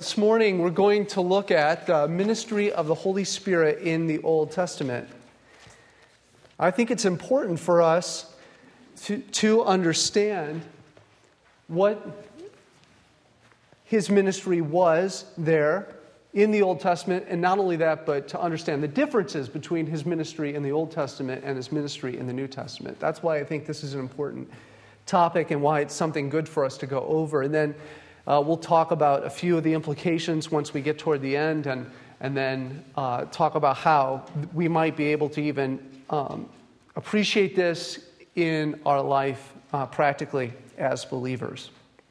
This morning we're going to look at the ministry of the Holy Spirit in the Old Testament. I think it's important for us to understand what his ministry was there in the Old Testament, and not only that, but to understand the differences between his ministry in the Old Testament and his ministry in the New Testament. That's why I think this is an important topic and why it's something good for us to go over. And then we'll talk about a few of the implications once we get toward the end, and then talk about how we might be able to even appreciate this in our life practically as believers.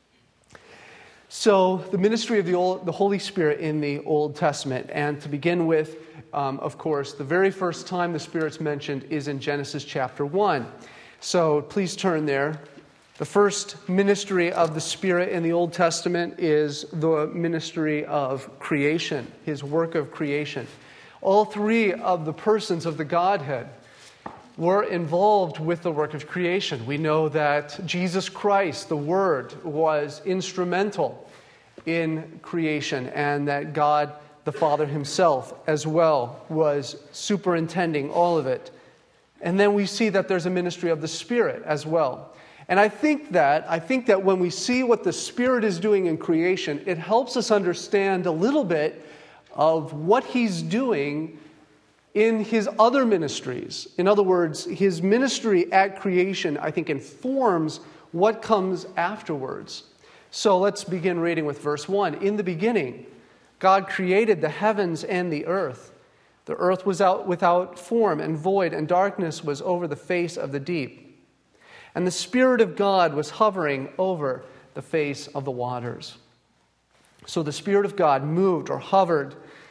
So, the ministry of the Holy Spirit in the Old Testament. And to begin with, of course, the very first time the Spirit's mentioned is in Genesis chapter 1. So, please turn there. The first ministry of the Spirit in the Old Testament is the ministry of creation, his work of creation. All three of the persons of the Godhead were involved with the work of creation. We know that Jesus Christ, the Word, was instrumental in creation, and that God the Father himself as well was superintending all of it. And then we see that there's a ministry of the Spirit as well. And I think that when we see what the Spirit is doing in creation, it helps us understand a little bit of what he's doing in his other ministries. In other words, his ministry at creation, I think, informs what comes afterwards. So let's begin reading with verse 1. In the beginning, God created the heavens and the earth. The earth was without form and void, and darkness was over the face of the deep. And the Spirit of God was hovering over the face of the waters. So the Spirit of God moved or hovered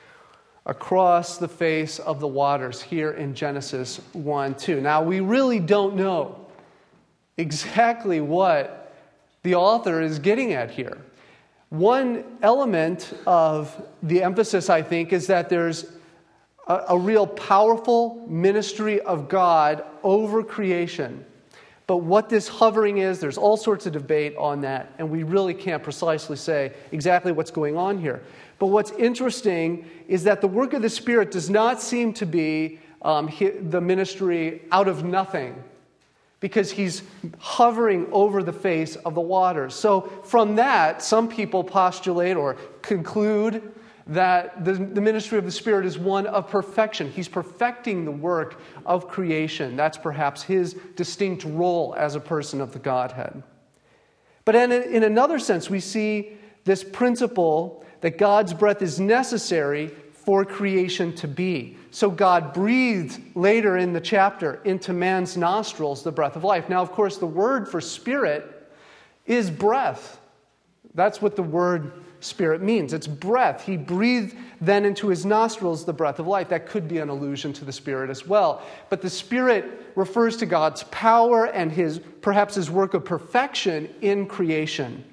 across the face of the waters here in Genesis 1:2. Now, we really don't know exactly what the author is getting at here. One element of the emphasis, I think, is that there's a real powerful ministry of God over creation. But what this hovering is, there's all sorts of debate on that, and we really can't precisely say exactly what's going on here. But what's interesting is that the work of the Spirit does not seem to be the ministry out of nothing, because he's hovering over the face of the waters. So from that, some people postulate or conclude that the ministry of the Spirit is one of perfection. He's perfecting the work of creation. That's perhaps his distinct role as a person of the Godhead. But in another sense, we see this principle that God's breath is necessary for creation to be. So God breathed later in the chapter into man's nostrils the breath of life. Now, of course, the word for spirit is breath. That's what the word Spirit means. It's breath. He breathed then into his nostrils the breath of life. That could be an allusion to the Spirit as well. But the Spirit refers to God's power and perhaps his work of perfection in creation.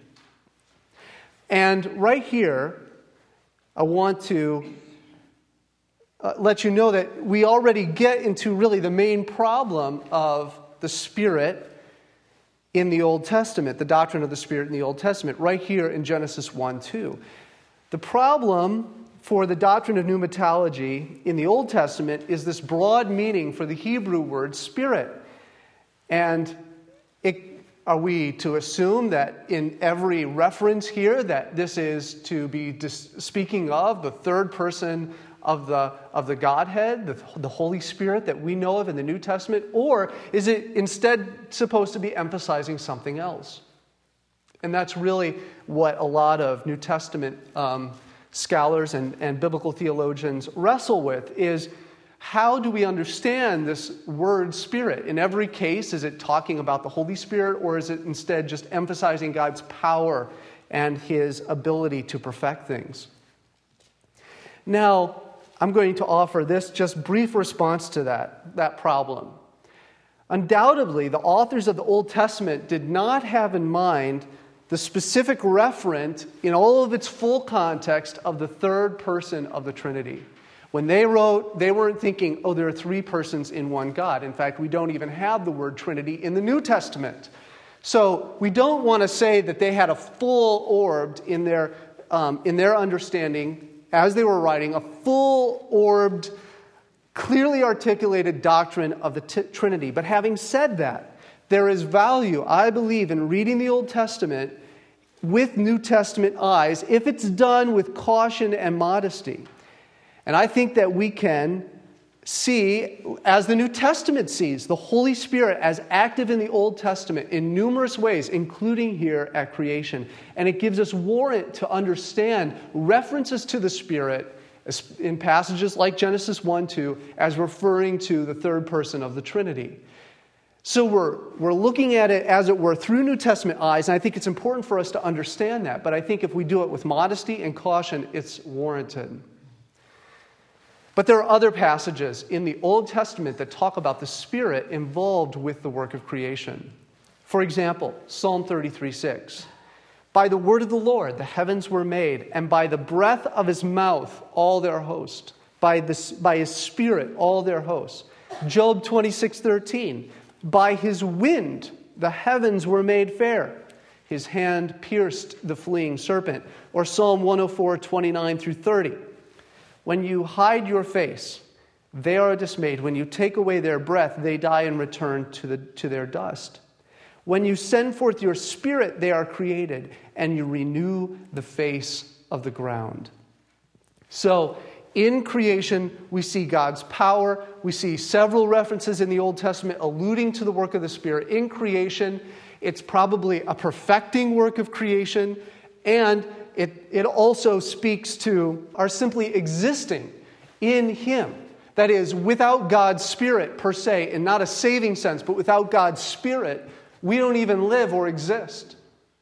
And right here, I want to let you know that we already get into really the main problem of the Spirit in the Old Testament, the doctrine of the Spirit in the Old Testament, right here in Genesis 1:2. The problem for the doctrine of pneumatology in the Old Testament is this broad meaning for the Hebrew word Spirit. And are we to assume that in every reference here that this is to be speaking of the third person of the Godhead, the Holy Spirit that we know of in the New Testament? Or is it instead supposed to be emphasizing something else? And that's really what a lot of New Testament scholars and biblical theologians wrestle with, is how do we understand this word Spirit? In every case, is it talking about the Holy Spirit, or is it instead just emphasizing God's power and his ability to perfect things? Now, I'm going to offer this just brief response to that problem. Undoubtedly, the authors of the Old Testament did not have in mind the specific referent in all of its full context of the third person of the Trinity. When they wrote, they weren't thinking, there are three persons in one God. In fact, we don't even have the word Trinity in the New Testament. So we don't want to say that they had a full orbed in their in their understanding, as they were writing, a full-orbed, clearly articulated doctrine of the Trinity. But having said that, there is value, I believe, in reading the Old Testament with New Testament eyes if it's done with caution and modesty. And I think that we can see, as the New Testament sees, the Holy Spirit as active in the Old Testament in numerous ways, including here at creation. And it gives us warrant to understand references to the Spirit in passages like Genesis 1-2 as referring to the third person of the Trinity. So we're looking at it, as it were, through New Testament eyes, and I think it's important for us to understand that. But I think if we do it with modesty and caution, it's warranted. But there are other passages in the Old Testament that talk about the Spirit involved with the work of creation. For example, Psalm 33:6. By the word of the Lord the heavens were made, and by the breath of his mouth all their host. By his Spirit all their hosts. Job 26:13. By his wind the heavens were made fair. His hand pierced the fleeing serpent. Or Psalm 104:29-30. When you hide your face, they are dismayed. When you take away their breath, they die and return to their dust. When you send forth your Spirit, they are created, and you renew the face of the ground. So, in creation, we see God's power. We see several references in the Old Testament alluding to the work of the Spirit. In creation, it's probably a perfecting work of creation, and it also speaks to our simply existing in Him. That is, without God's Spirit per se, in not a saving sense, but without God's Spirit, we don't even live or exist.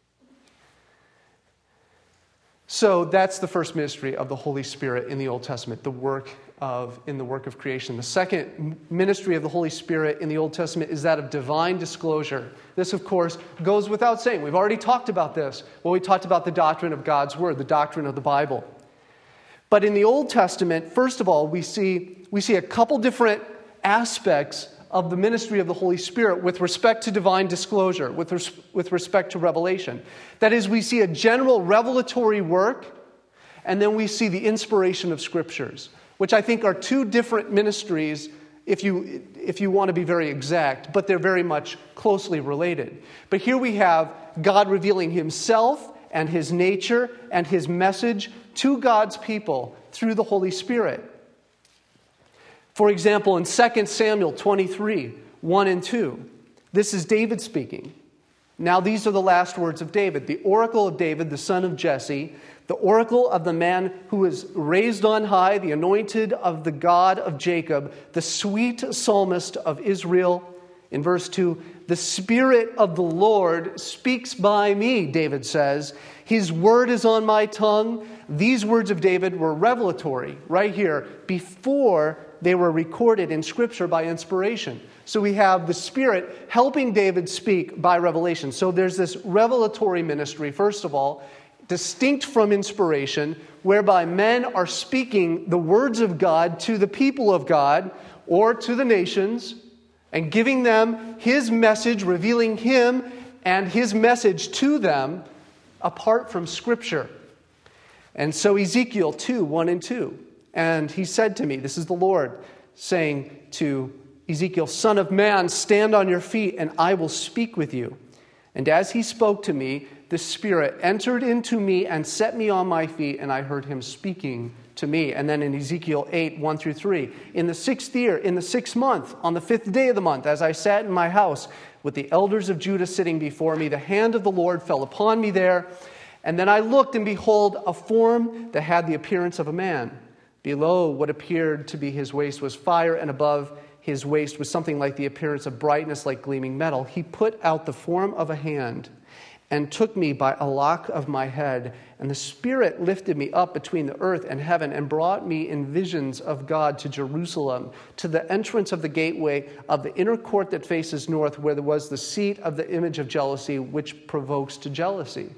So that's the first ministry of the Holy Spirit in the Old Testament, in the work of creation. The second ministry of the Holy Spirit in the Old Testament is that of divine disclosure. This, of course, goes without saying. We've already talked about this when we talked about the doctrine of God's Word, the doctrine of the Bible. But in the Old Testament, first of all, we see a couple different aspects of the ministry of the Holy Spirit with respect to divine disclosure, with respect to revelation. That is, we see a general revelatory work, and then we see the inspiration of Scriptures, which I think are two different ministries if you want to be very exact, but they're very much closely related. But here we have God revealing Himself and His nature and His message to God's people through the Holy Spirit. For example, in 2 Samuel 23, 1 and 2, this is David speaking. Now these are the last words of David. The oracle of David, the son of Jesse, the oracle of the man who is raised on high, the anointed of the God of Jacob, the sweet psalmist of Israel. In verse 2, the Spirit of the Lord speaks by me, David says. His word is on my tongue. These words of David were revelatory right here before they were recorded in Scripture by inspiration. So we have the Spirit helping David speak by revelation. So there's this revelatory ministry, first of all, distinct from inspiration, whereby men are speaking the words of God to the people of God or to the nations and giving them His message, revealing Him and His message to them apart from Scripture. And so Ezekiel 2, 1 and 2. And he said to me, this is the Lord saying to Ezekiel, Son of man, stand on your feet and I will speak with you. And as he spoke to me, the Spirit entered into me and set me on my feet, and I heard Him speaking to me. And then in Ezekiel 8, 1 through 3, in the 6th year, in the 6th month, on the 5th day of the month, as I sat in my house with the elders of Judah sitting before me, the hand of the Lord fell upon me there. And then I looked, and behold, a form that had the appearance of a man. Below what appeared to be his waist was fire, and above his waist was something like the appearance of brightness like gleaming metal. He put out the form of a hand and took me by a lock of my head. And the Spirit lifted me up between the earth and heaven and brought me in visions of God to Jerusalem, to the entrance of the gateway of the inner court that faces north, where there was the seat of the image of jealousy, which provokes to jealousy.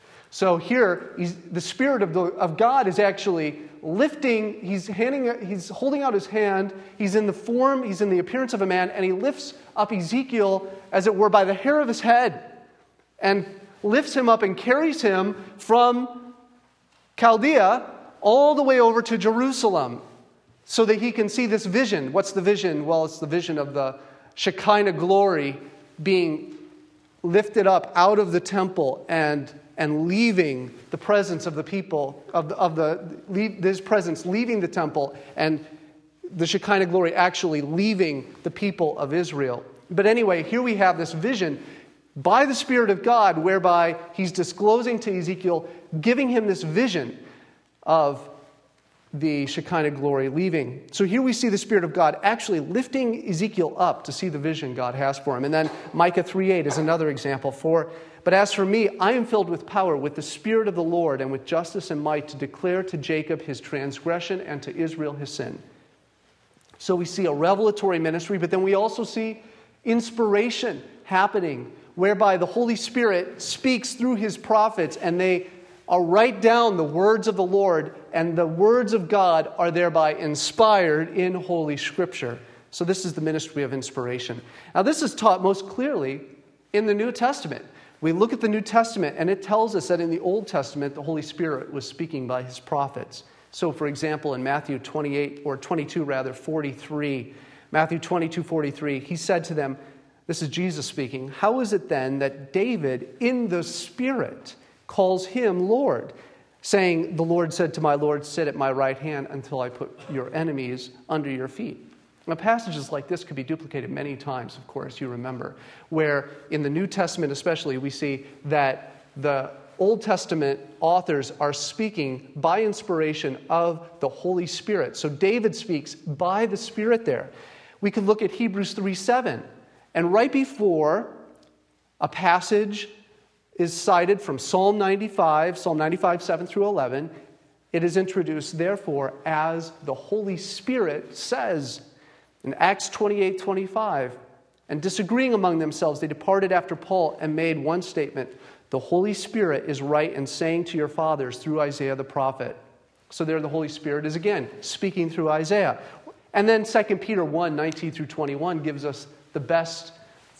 So here, the Spirit of God is actually lifting, he's holding out his hand, he's in the appearance of a man, and he lifts up Ezekiel, as it were, by the hair of his head, and lifts him up and carries him from Chaldea all the way over to Jerusalem so that he can see this vision. What's the vision? Well, it's the vision of the Shekinah glory being lifted up out of the temple and leaving the presence of the people, this presence leaving the temple, and the Shekinah glory actually leaving the people of Israel. But anyway, here we have this vision by the Spirit of God, whereby he's disclosing to Ezekiel, giving him this vision of the Shekinah glory leaving. So here we see the Spirit of God actually lifting Ezekiel up to see the vision God has for him. And then Micah 3:8 is another example. But as for me, I am filled with power, with the Spirit of the Lord, and with justice and might, to declare to Jacob his transgression and to Israel his sin. So we see a revelatory ministry, but then we also see inspiration happening, whereby the Holy Spirit speaks through his prophets, and they write down the words of the Lord, and the words of God are thereby inspired in Holy Scripture. So this is the ministry of inspiration. Now this is taught most clearly in the New Testament. We look at the New Testament, and it tells us that in the Old Testament, the Holy Spirit was speaking by his prophets. So, for example, in Matthew 43, Matthew 22:43, he said to them, this is Jesus speaking, "How is it then that David in the Spirit calls him Lord, saying, 'The Lord said to my Lord, sit at my right hand until I put your enemies under your feet'?" Now, passages like this could be duplicated many times, of course, you remember, where in the New Testament especially, we see that the Old Testament authors are speaking by inspiration of the Holy Spirit. So David speaks by the Spirit there. We could look at Hebrews 3:7, and right before a passage is cited from Psalm 95, 7 through 11, it is introduced, therefore, as the Holy Spirit says. In Acts 28:25, and disagreeing among themselves, they departed after Paul and made one statement: "The Holy Spirit is right in saying to your fathers through Isaiah the prophet." So there the Holy Spirit is again speaking through Isaiah. And then 2 Peter 1:19 through 21 gives us the best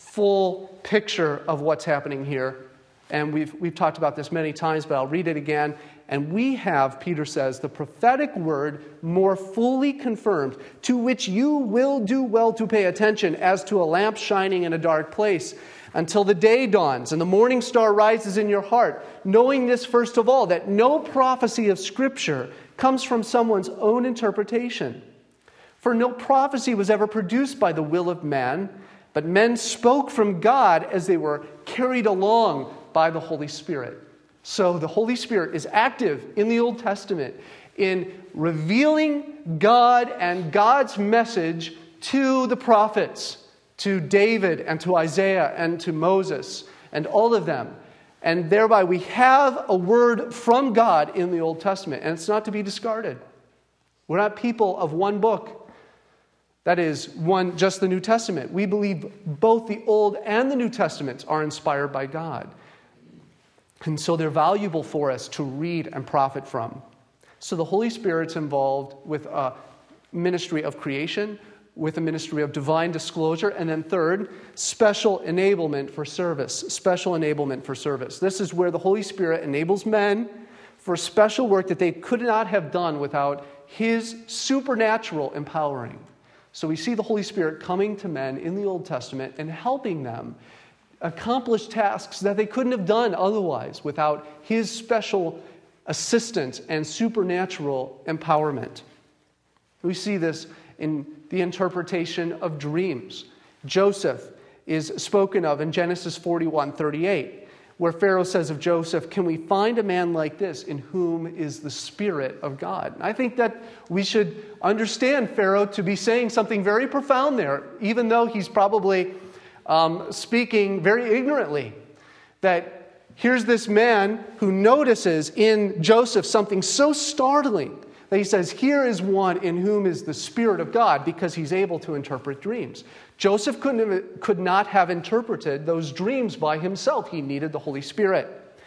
full picture of what's happening here. And we've talked about this many times, but I'll read it again. "And we have," Peter says, "the prophetic word more fully confirmed, to which you will do well to pay attention, as to a lamp shining in a dark place, until the day dawns and the morning star rises in your heart, knowing this first of all, that no prophecy of Scripture comes from someone's own interpretation. For no prophecy was ever produced by the will of man, but men spoke from God as they were carried along by the Holy Spirit." So the Holy Spirit is active in the Old Testament in revealing God and God's message to the prophets, to David and to Isaiah and to Moses and all of them. And thereby we have a word from God in the Old Testament, and it's not to be discarded. We're not people of one book. That is, just the New Testament. We believe both the Old and the New Testaments are inspired by God. And so they're valuable for us to read and profit from. So the Holy Spirit's involved with a ministry of creation, with a ministry of divine disclosure, and then third, special enablement for service. Special enablement for service. This is where the Holy Spirit enables men for special work that they could not have done without his supernatural empowering. So we see the Holy Spirit coming to men in the Old Testament and helping them accomplish tasks that they couldn't have done otherwise without his special assistance and supernatural empowerment. We see this in the interpretation of dreams. Joseph is spoken of in Genesis 41:38, where Pharaoh says of Joseph, "Can we find a man like this in whom is the Spirit of God?" And I think that we should understand Pharaoh to be saying something very profound there, even though he's probably speaking very ignorantly. That here's this man who notices in Joseph something so startling that he says, here is one in whom is the Spirit of God, because he's able to interpret dreams. Joseph could not have interpreted those dreams by himself. He needed the Holy Spirit.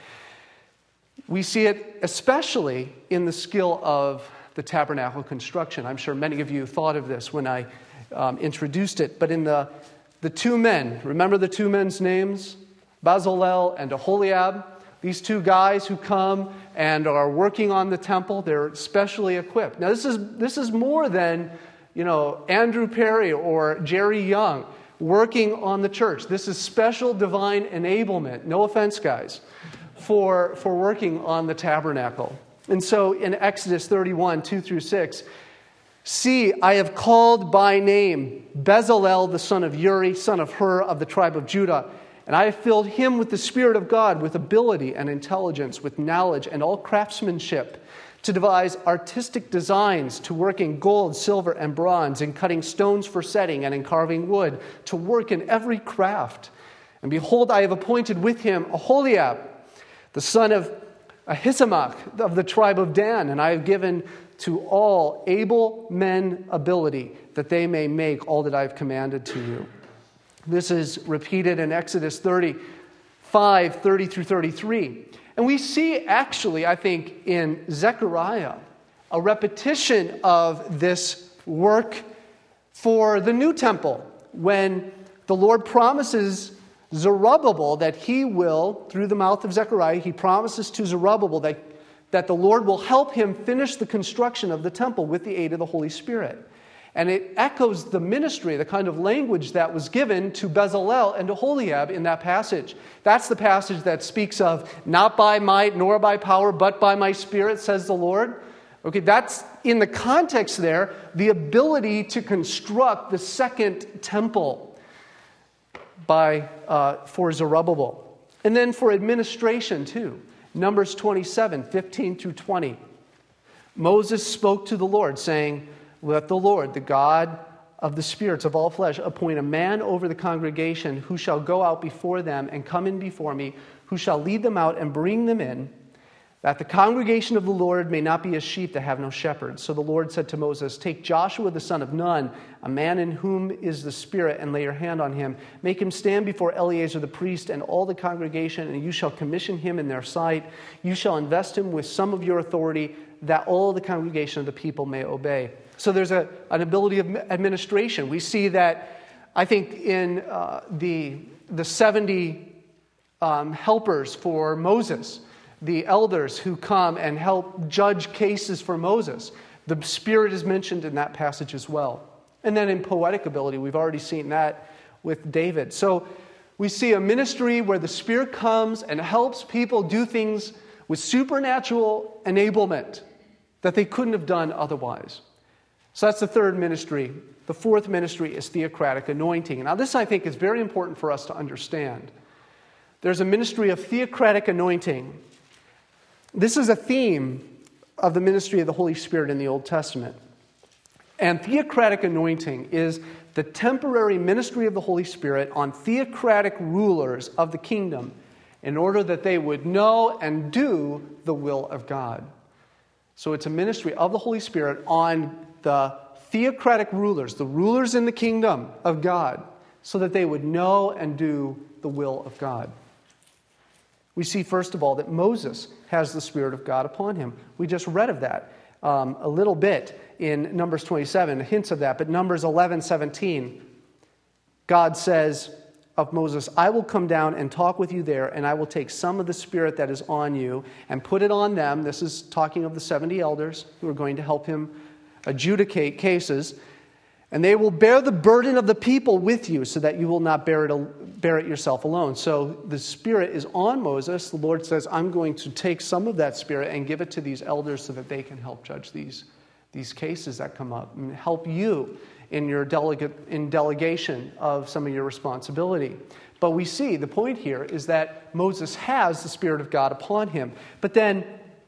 We see it especially in the skill of the tabernacle construction. I'm sure many of you thought of this when I introduced it. But in the two men, remember the two men's names? Bezalel and Aholiab. These two guys who come and are working on the temple. They're specially equipped. Now, this is more than, Andrew Perry or Jerry Young working on the church. This is special divine enablement, no offense, guys, for working on the tabernacle. And so in Exodus 31, 2 through 6, "See, I have called by name Bezalel, the son of Uri, son of Hur, of the tribe of Judah. And I have filled him with the Spirit of God, with ability and intelligence, with knowledge and all craftsmanship, to devise artistic designs, to work in gold, silver, and bronze, in cutting stones for setting, and in carving wood, to work in every craft. And behold, I have appointed with him Aholiab, the son of Ahisamach, of the tribe of Dan, and I have given to all able men ability, that they may make all that I have commanded to you." This is repeated in Exodus 35, 30 through 33. And we see actually, I think, in Zechariah, a repetition of this work for the new temple, when the Lord promises Zerubbabel that he will, through the mouth of Zechariah, he promises to Zerubbabel that the Lord will help him finish the construction of the temple with the aid of the Holy Spirit. And it echoes the ministry, the kind of language that was given to Bezalel and Aholiab in that passage. That's the passage that speaks of, "Not by might nor by power, but by my Spirit, says the Lord." Okay, that's in the context there, the ability to construct the second temple for Zerubbabel. And then for administration too. Numbers 27, 15 through 20. "Moses spoke to the Lord, saying, 'Let the Lord, the God of the spirits of all flesh, appoint a man over the congregation who shall go out before them and come in before me, who shall lead them out and bring them in, that the congregation of the Lord may not be as sheep that have no shepherd.' So the Lord said to Moses, 'Take Joshua the son of Nun, a man in whom is the Spirit, and lay your hand on him. Make him stand before Eleazar the priest and all the congregation, and you shall commission him in their sight. You shall invest him with some of your authority, that all the congregation of the people may obey.'" So there's an ability of administration. We see that, I think, in the 70 helpers for Moses, the elders who come and help judge cases for Moses. The Spirit is mentioned in that passage as well. And then in poetic ability, we've already seen that with David. So we see a ministry where the Spirit comes and helps people do things with supernatural enablement that they couldn't have done otherwise. So that's the third ministry. The fourth ministry is theocratic anointing. Now this, I think, is very important for us to understand. There's a ministry of theocratic anointing. This is a theme of the ministry of the Holy Spirit in the Old Testament. And theocratic anointing is the temporary ministry of the Holy Spirit on theocratic rulers of the kingdom in order that they would know and do the will of God. So it's a ministry of the Holy Spirit on the theocratic rulers, the rulers in the kingdom of God, so that they would know and do the will of God. We see, first of all, that Moses has the Spirit of God upon him. We just read of that a little bit in Numbers 27, hints of that. But Numbers 11:17, God says of Moses, "I will come down and talk with you there, and I will take some of the Spirit that is on you and put it on them." This is talking of the 70 elders who are going to help him adjudicate cases. "And they will bear the burden of the people with you, so that you will not bear it yourself alone." So the Spirit is on Moses. The Lord says, "I'm going to take some of that Spirit and give it to these elders so that they can help judge these cases that come up and help you in your delegation of some of your responsibility." But we see the point here is that Moses has the Spirit of God upon him. But then,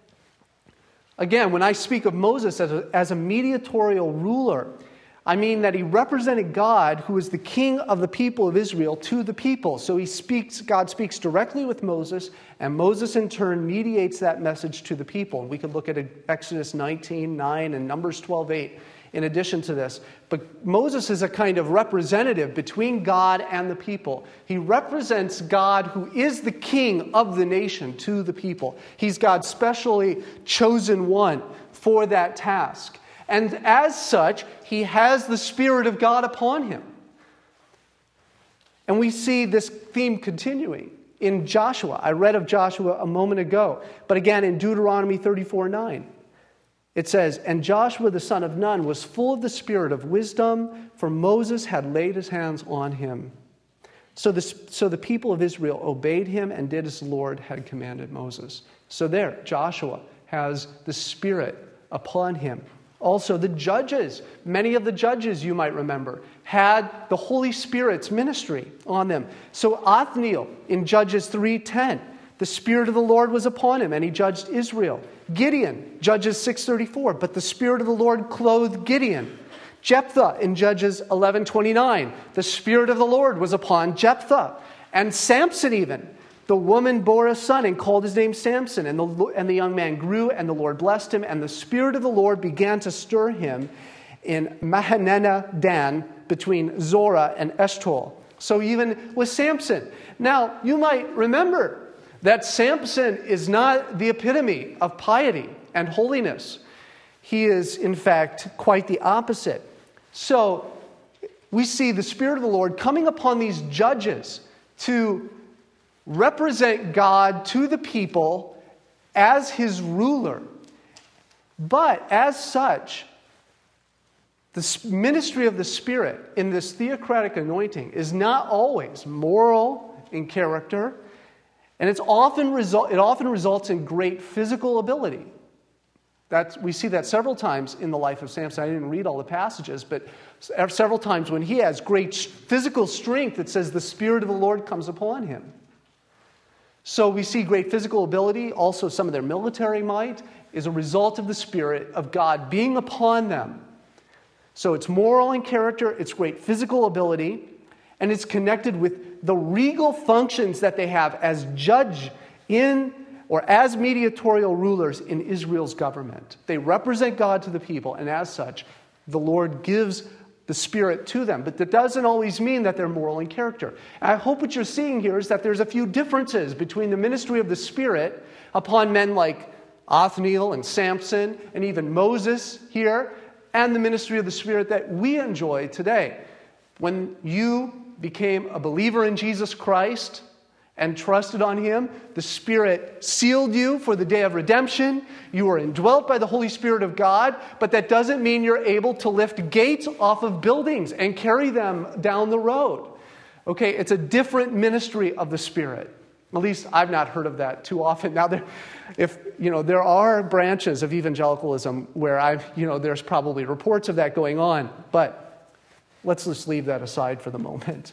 again, when I speak of Moses as a mediatorial ruler, I mean that he represented God, who is the king of the people of Israel, to the people. So God speaks directly with Moses, and Moses in turn mediates that message to the people. And we could look at Exodus 19:9 and Numbers 12:8 in addition to this. But Moses is a kind of representative between God and the people. He represents God, who is the king of the nation, to the people. He's God's specially chosen one for that task. And as such, he has the Spirit of God upon him. And we see this theme continuing in Joshua. I read of Joshua a moment ago. But again, in Deuteronomy 34:9, it says, "And Joshua the son of Nun was full of the spirit of wisdom, for Moses had laid his hands on him. So the people of Israel obeyed him and did as the Lord had commanded Moses." So there, Joshua has the Spirit upon him. Also, the judges, many of the judges, you might remember, had the Holy Spirit's ministry on them. So Othniel in Judges 3:10, the Spirit of the Lord was upon him, and he judged Israel. Gideon, Judges 6:34, but the Spirit of the Lord clothed Gideon. Jephthah in Judges 11:29, the Spirit of the Lord was upon Jephthah. And Samson even, the woman bore a son and called his name Samson. And the young man grew, and the Lord blessed him. And the Spirit of the Lord began to stir him in Mahaneh Dan, between Zorah and Eshtaol. So even with Samson. Now, you might remember that Samson is not the epitome of piety and holiness. He is, in fact, quite the opposite. So we see the Spirit of the Lord coming upon these judges to represent God to the people as his ruler. But as such, the ministry of the Spirit in this theocratic anointing is not always moral in character, and it often results in great physical ability. We see that several times in the life of Samson. I didn't read all the passages, but several times when he has great physical strength, it says the Spirit of the Lord comes upon him. So we see great physical ability. Also, some of their military might is a result of the Spirit of God being upon them. So it's moral in character, it's great physical ability, and it's connected with the regal functions that they have as judge in or as mediatorial rulers in Israel's government. They represent God to the people, and as such, the Lord gives the Spirit to them. But that doesn't always mean that they're moral in character. And I hope what you're seeing here is that there's a few differences between the ministry of the Spirit upon men like Othniel and Samson and even Moses here, and the ministry of the Spirit that we enjoy today. When you became a believer in Jesus Christ and trusted on him, the Spirit sealed you for the day of redemption. You are indwelt by the Holy Spirit of God, but that doesn't mean you're able to lift gates off of buildings and carry them down the road. Okay, it's a different ministry of the Spirit. At least I've not heard of that too often. Now, there are branches of evangelicalism where there's probably reports of that going on, but let's just leave that aside for the moment.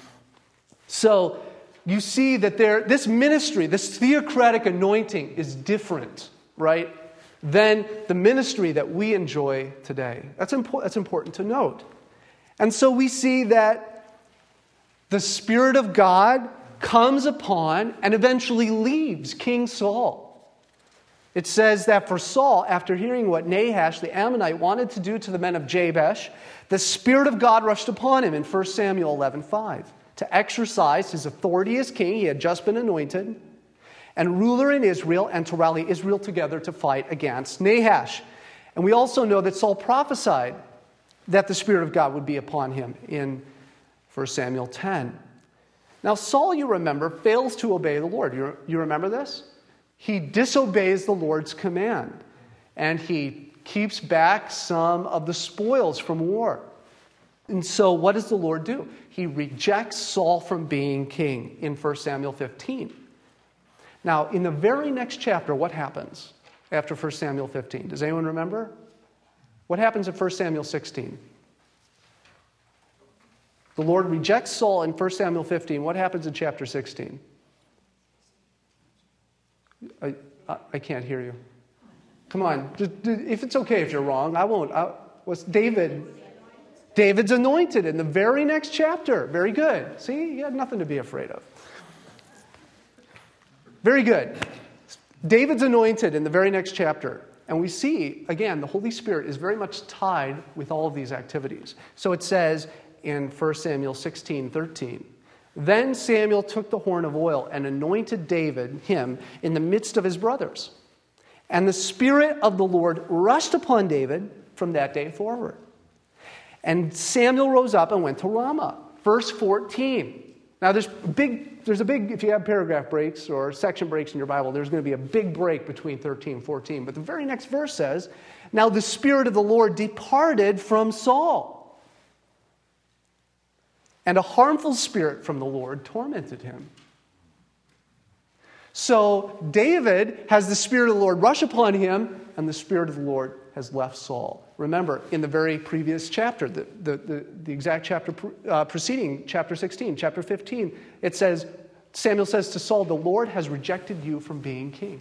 So you see that this ministry, this theocratic anointing is different, right, than the ministry that we enjoy today. That's important to note. And so we see that the Spirit of God comes upon and eventually leaves King Saul. It says that for Saul, after hearing what Nahash the Ammonite wanted to do to the men of Jabesh, the Spirit of God rushed upon him in 1 Samuel 11:5 to exercise his authority as king. He had just been anointed, and ruler in Israel, and to rally Israel together to fight against Nahash. And we also know that Saul prophesied that the Spirit of God would be upon him in 1 Samuel 10. Now, Saul, you remember, fails to obey the Lord. You remember this? He disobeys the Lord's command, and he keeps back some of the spoils from war. And so what does the Lord do? He rejects Saul from being king in 1 Samuel 15. Now, in the very next chapter, what happens after 1 Samuel 15? Does anyone remember? What happens in 1 Samuel 16? The Lord rejects Saul in 1 Samuel 15. What happens in chapter 16? I can't hear you. Come on. If it's okay if you're wrong, I won't. What's David? David's anointed in the very next chapter. Very good. See, you had nothing to be afraid of. Very good. David's anointed in the very next chapter. And we see, again, the Holy Spirit is very much tied with all of these activities. So it says in 1 Samuel 16:13, "Then Samuel took the horn of oil and anointed David, him, in the midst of his brothers. And the Spirit of the Lord rushed upon David from that day forward. And Samuel rose up and went to Ramah." Verse 14. Now there's there's a big, if you have paragraph breaks or section breaks in your Bible, there's going to be a big break between 13 and 14. But the very next verse says, now the Spirit of the Lord departed from Saul, and a harmful spirit from the Lord tormented him. So David has the Spirit of the Lord rush upon him, and the Spirit of the Lord has left Saul. Remember, in the very previous chapter, the exact chapter preceding chapter 16, chapter 15, it says, Samuel says to Saul, the Lord has rejected you from being king.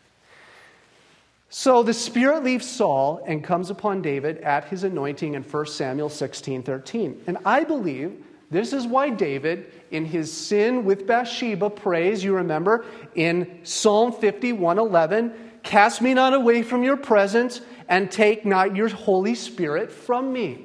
So the Spirit leaves Saul and comes upon David at his anointing in 1 Samuel 16:13. And I believe this is why David, in his sin with Bathsheba, prays, you remember, in Psalm 51:11, cast me not away from your presence, and take not your Holy Spirit from me.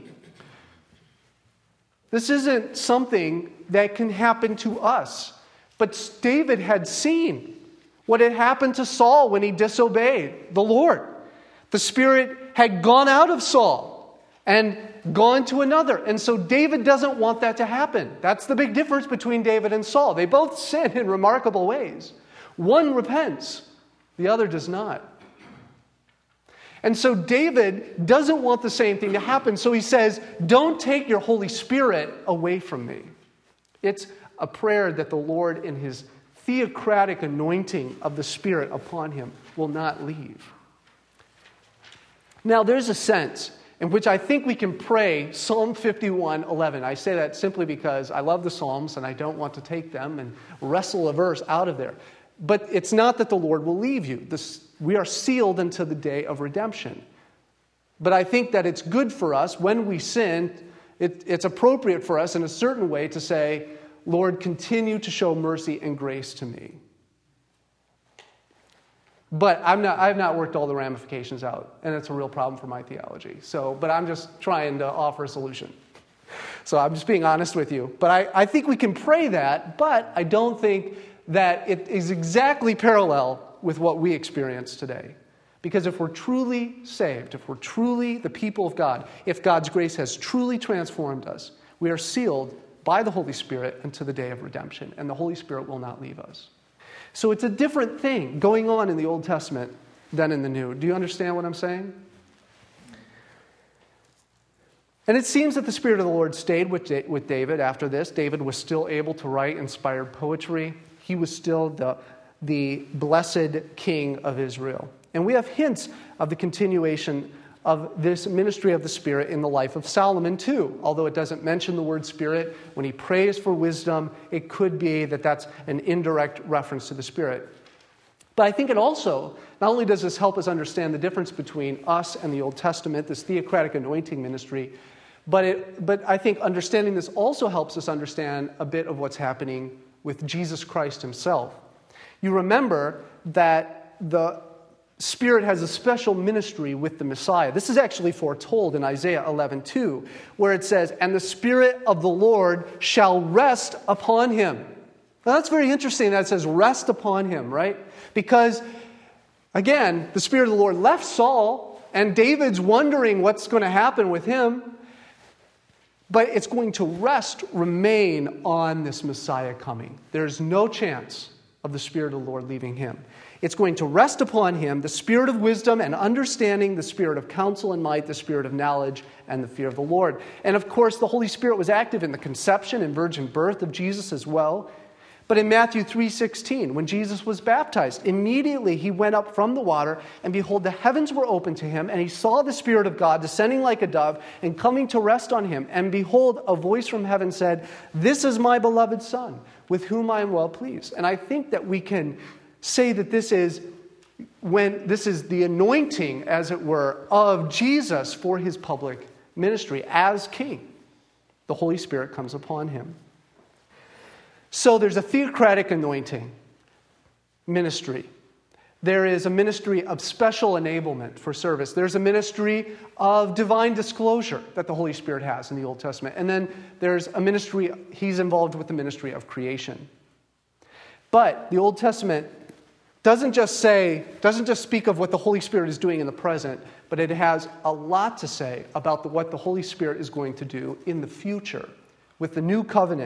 This isn't something that can happen to us. But David had seen what had happened to Saul when he disobeyed the Lord. The Spirit had gone out of Saul and gone to another. And so David doesn't want that to happen. That's the big difference between David and Saul. They both sin in remarkable ways. One repents, the other does not. And so David doesn't want the same thing to happen. So he says, don't take your Holy Spirit away from me. It's a prayer that the Lord, in his theocratic anointing of the Spirit upon him, will not leave. Now, there's a sense in which I think we can pray Psalm 51:11. I say that simply because I love the Psalms and I don't want to take them and wrestle a verse out of there. But it's not that the Lord will leave you. We are sealed until the day of redemption. But I think that it's good for us when we sin, it's appropriate for us in a certain way to say, Lord, continue to show mercy and grace to me. But I've not worked all the ramifications out, and it's a real problem for my theology. But I'm just trying to offer a solution. So I'm just being honest with you. But I think we can pray that, but I don't think that it is exactly parallel with what we experience today. Because if we're truly saved, if we're truly the people of God, if God's grace has truly transformed us, we are sealed by the Holy Spirit until the day of redemption, and the Holy Spirit will not leave us. So it's a different thing going on in the Old Testament than in the New. Do you understand what I'm saying? And it seems that the Spirit of the Lord stayed with David after this. David was still able to write inspired poetry. He was still the blessed king of Israel. And we have hints of the continuation of this ministry of the Spirit in the life of Solomon too. Although it doesn't mention the word Spirit, when he prays for wisdom, it could be that that's an indirect reference to the Spirit. But I think it also, not only does this help us understand the difference between us and the Old Testament, this theocratic anointing ministry, but I think understanding this also helps us understand a bit of what's happening with Jesus Christ himself. You remember that the Spirit has a special ministry with the Messiah. This is actually foretold in Isaiah 11:2, where it says, and the Spirit of the Lord shall rest upon him. Now that's very interesting that it says rest upon him, right? Because, again, the Spirit of the Lord left Saul, and David's wondering what's going to happen with him. But it's going to remain on this Messiah coming. There's no chance of the Spirit of the Lord leaving him. It's going to rest upon him, the Spirit of wisdom and understanding, the Spirit of counsel and might, the Spirit of knowledge and the fear of the Lord. And of course, the Holy Spirit was active in the conception and virgin birth of Jesus as well. But in Matthew 3:16, when Jesus was baptized, immediately he went up from the water, and behold, the heavens were opened to him, and he saw the Spirit of God descending like a dove and coming to rest on him. And behold, a voice from heaven said, this is my beloved Son, with whom I am well pleased. And I think that we can say that this is the anointing, as it were, of Jesus for his public ministry as king. The Holy Spirit comes upon him. So there's a theocratic anointing ministry. There is a ministry of special enablement for service. There's a ministry of divine disclosure that the Holy Spirit has in the Old Testament. And then there's a ministry, he's involved with the ministry of creation. But the Old Testament doesn't just speak of what the Holy Spirit is doing in the present, but it has a lot to say about what the Holy Spirit is going to do in the future with the new covenant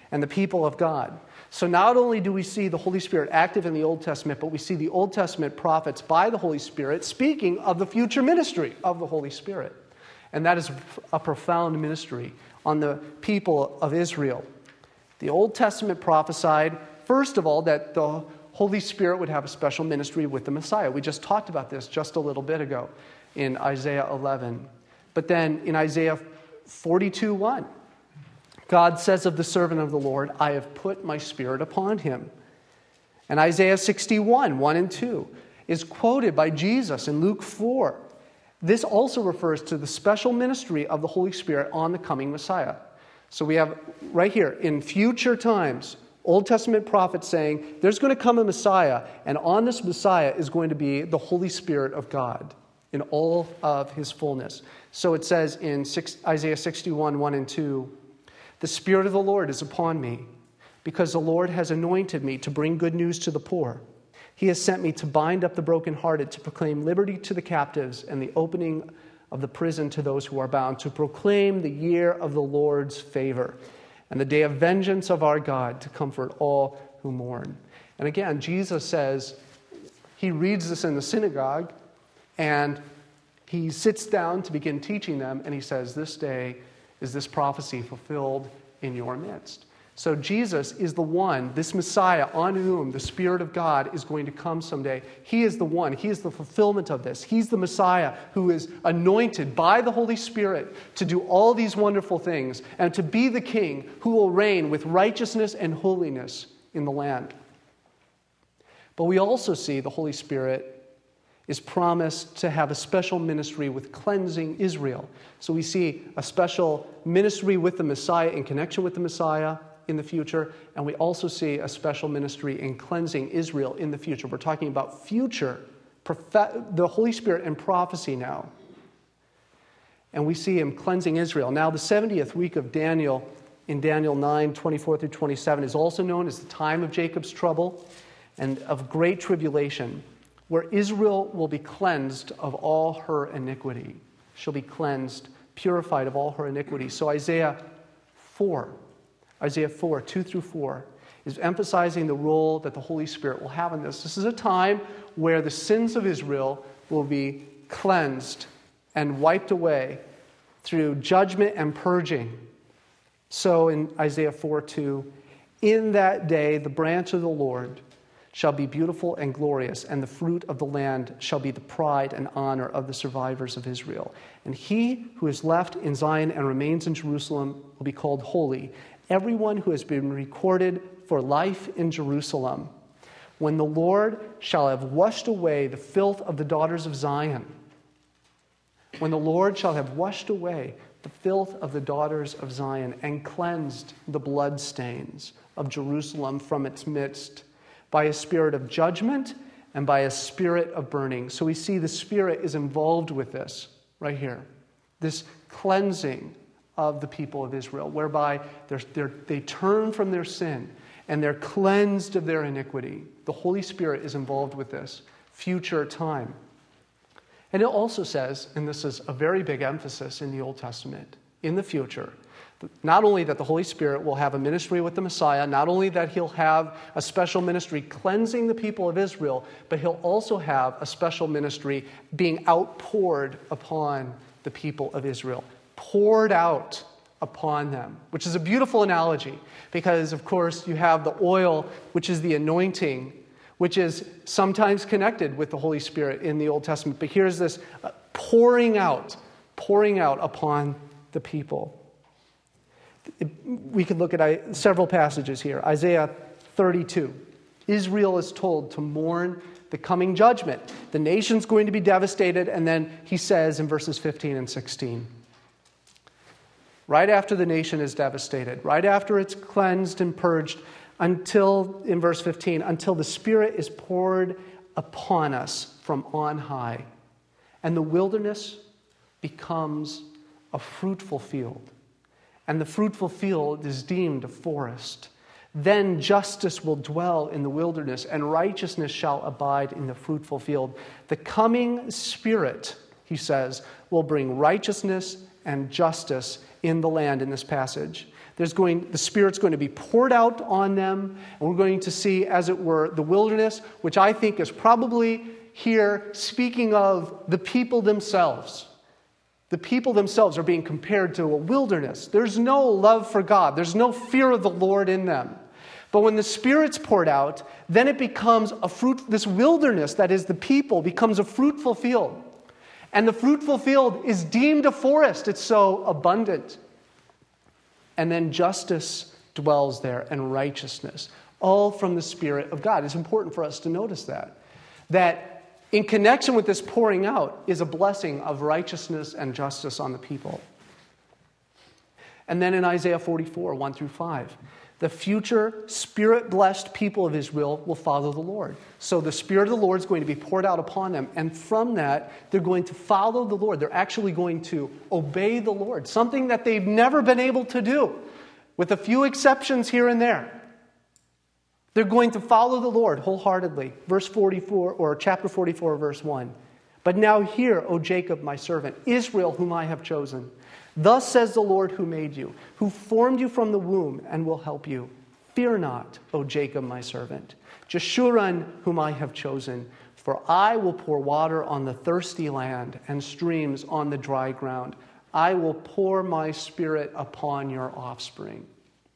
and the people of God. So not only do we see the Holy Spirit active in the Old Testament, but we see the Old Testament prophets by the Holy Spirit speaking of the future ministry of the Holy Spirit. And that is a profound ministry on the people of Israel. The Old Testament prophesied, first of all, that the Holy Spirit would have a special ministry with the Messiah. We just talked about this just a little bit ago in Isaiah 11. But then in Isaiah 42:1, God says of the servant of the Lord, I have put my Spirit upon him. And Isaiah 61:1 and 2 is quoted by Jesus in Luke 4. This also refers to the special ministry of the Holy Spirit on the coming Messiah. So we have right here, in future times, Old Testament prophets saying, there's going to come a Messiah, and on this Messiah is going to be the Holy Spirit of God in all of his fullness. So it says in Isaiah 61:1 and 2, the Spirit of the Lord is upon me, because the Lord has anointed me to bring good news to the poor. He has sent me to bind up the brokenhearted, to proclaim liberty to the captives, and the opening of the prison to those who are bound, to proclaim the year of the Lord's favor, and the day of vengeance of our God, to comfort all who mourn. And again, Jesus says, he reads this in the synagogue, and he sits down to begin teaching them, and he says, this day is this prophecy fulfilled in your midst. So Jesus is the one, this Messiah on whom the Spirit of God is going to come someday. He is the one. He is the fulfillment of this. He's the Messiah who is anointed by the Holy Spirit to do all these wonderful things and to be the King who will reign with righteousness and holiness in the land. But we also see the Holy Spirit is promised to have a special ministry with cleansing Israel. So we see a special ministry with the Messiah in connection with the Messiah in the future, and we also see a special ministry in cleansing Israel in the future. We're talking about future, the Holy Spirit and prophecy now. And we see him cleansing Israel. Now, the 70th week of Daniel, in Daniel 9:24 through 27, is also known as the time of Jacob's trouble and of great tribulation, where Israel will be cleansed of all her iniquity. She'll be cleansed, purified of all her iniquity. So Isaiah 4, 2 through 4, is emphasizing the role that the Holy Spirit will have in this. This is a time where the sins of Israel will be cleansed and wiped away through judgment and purging. So in Isaiah 4:2, in that day the branch of the Lord shall be beautiful and glorious, and the fruit of the land shall be the pride and honor of the survivors of Israel. And he who is left in Zion and remains in Jerusalem will be called holy, everyone who has been recorded for life in Jerusalem. When the Lord shall have washed away the filth of the daughters of Zion. When the Lord shall have washed away the filth of the daughters of Zion and cleansed the bloodstains of Jerusalem from its midst, by a spirit of judgment and by a spirit of burning. So we see the Spirit is involved with this right here. This cleansing of the people of Israel, whereby they turn from their sin and they're cleansed of their iniquity. The Holy Spirit is involved with this future time. And it also says, and this is a very big emphasis in the Old Testament, in the future, not only that the Holy Spirit will have a ministry with the Messiah, not only that he'll have a special ministry cleansing the people of Israel, but he'll also have a special ministry being outpoured upon the people of Israel. Poured out upon them, which is a beautiful analogy because, of course, you have the oil, which is the anointing, which is sometimes connected with the Holy Spirit in the Old Testament. But here's this pouring out upon the people. We could look at several passages here. Isaiah 32. Israel is told to mourn the coming judgment. The nation's going to be devastated, and then he says in verses 15 and 16, right after the nation is devastated, right after it's cleansed and purged, until, in verse 15, until the Spirit is poured upon us from on high, and the wilderness becomes a fruitful field, and the fruitful field is deemed a forest. Then justice will dwell in the wilderness, and righteousness shall abide in the fruitful field. The coming Spirit, he says, will bring righteousness and justice in the land in this passage. The Spirit's going to be poured out on them, and we're going to see, as it were, the wilderness, which I think is probably here speaking of the people themselves. The people themselves are being compared to a wilderness. There's no love for God. There's no fear of the Lord in them. But when the Spirit's poured out, then it becomes this wilderness that is the people becomes a fruitful field. And the fruitful field is deemed a forest. It's so abundant. And then justice dwells there and righteousness, all from the Spirit of God. It's important for us to notice that in connection with this pouring out is a blessing of righteousness and justice on the people. And then in Isaiah 44, 1 through 5, the future Spirit-blessed people of Israel will follow the Lord. So the Spirit of the Lord is going to be poured out upon them. And from that, they're going to follow the Lord. They're actually going to obey the Lord. Something that they've never been able to do, with a few exceptions here and there. They're going to follow the Lord wholeheartedly. Verse 44, or chapter 44, verse 1. But now hear, O Jacob, my servant, Israel, whom I have chosen. Thus says the Lord who made you, who formed you from the womb and will help you. Fear not, O Jacob, my servant, Jeshurun, whom I have chosen. For I will pour water on the thirsty land and streams on the dry ground. I will pour my Spirit upon your offspring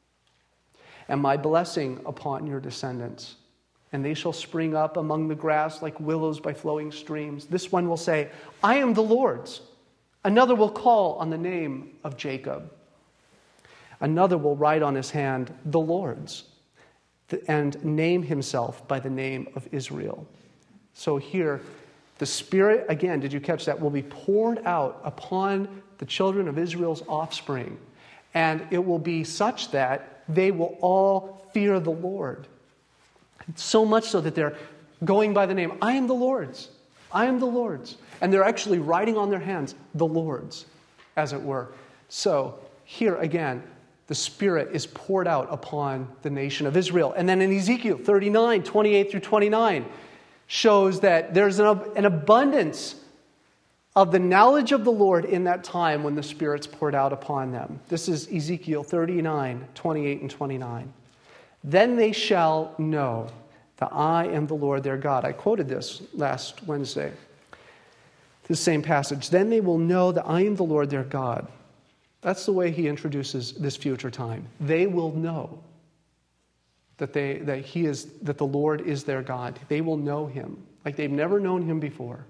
and my blessing upon your descendants. And they shall spring up among the grass like willows by flowing streams. This one will say, I am the Lord's. Another will call on the name of Jacob. Another will write on his hand, the Lord's, and name himself by the name of Israel. So here, the Spirit, again, did you catch that, will be poured out upon the children of Israel's offspring. And it will be such that they will all fear the Lord. So much so that they're going by the name, I am the Lord's. I am the Lord's. And they're actually writing on their hands, the Lord's, as it were. So here again, the Spirit is poured out upon the nation of Israel. And then in Ezekiel 39, 28 through 29, shows that there's an abundance of the knowledge of the Lord in that time when the Spirit's poured out upon them. This is Ezekiel 39, 28 and 29. Then they shall know that I am the Lord their God. I quoted this last Wednesday. The same passage. Then they will know that I am the Lord their God. That's the way he introduces this future time. They will know that the Lord is their God. They will know him like they've never known him before.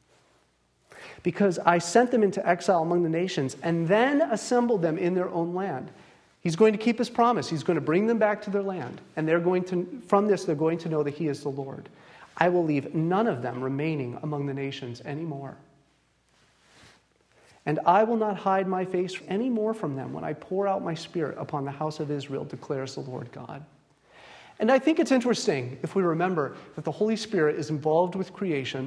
Because I sent them into exile among the nations and then assembled them in their own land. He's going to keep his promise. He's going to bring them back to their land. And from this, they're going to know that he is the Lord. I will leave none of them remaining among the nations anymore. And I will not hide my face any more from them when I pour out my Spirit upon the house of Israel, declares the Lord God. And I think it's interesting if we remember that the Holy Spirit is involved with creation.